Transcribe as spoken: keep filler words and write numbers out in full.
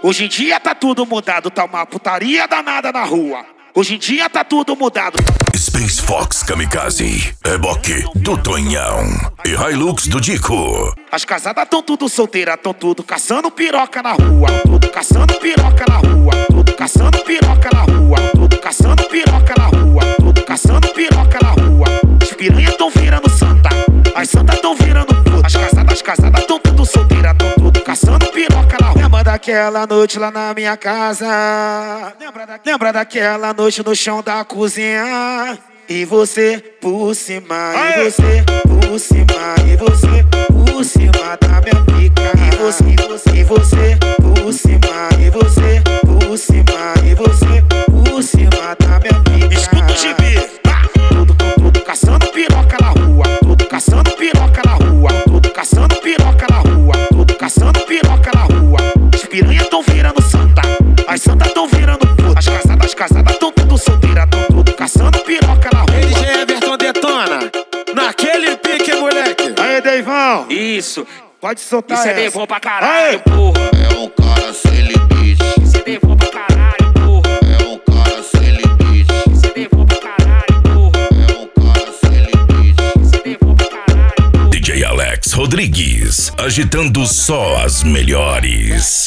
Hoje em dia tá tudo mudado, tá uma putaria danada na rua. Hoje em dia tá tudo mudado. Space Fox Kamikaze, reboque do Tonhão e Hilux do Dico. As casadas tão tudo solteiras, tão tudo caçando piroca na rua. Tudo caçando piroca na rua. Tudo caçando piroca na rua. Tudo caçando piroca na rua. Tudo caçando piroca na rua. As piranhas tão virando santa, as santas tão virando puta. As casadas, as casadas tão tudo solteiras, tão tudo caçando piroca na rua. Lembra daquela noite lá na minha casa? Lembra, da... Lembra daquela noite no chão da cozinha? E você por cima, Aê! E você por cima, e você por cima da minha pica. E você, e você, e você por cima, e você por cima, e você por cima da minha pica. Escuta o gibi. Tudo, tudo, tudo caçando piroca na rua. Tudo caçando piroca na rua. Tudo caçando piroca na rua. Tudo caçando piroca na rua. As piranhas tão virando santa, as santas tão virando puta. As casadas, as casadas tão tudo solteiras, tão tudo caçando piroca na rua. D J Everton detona naquele pique, moleque. Aê, Deivão. Isso. Pode soltar Isso essa. é Deivão pra caralho, Aê. porra. É um cara sem limite. Isso é Deivão pra caralho, porra. É um cara sem limite. Isso é Deivão pra caralho, porra. É um cara sem limite. Isso é Deivão pra caralho, porra. D J Alex Rodrigues, agitando só as melhores.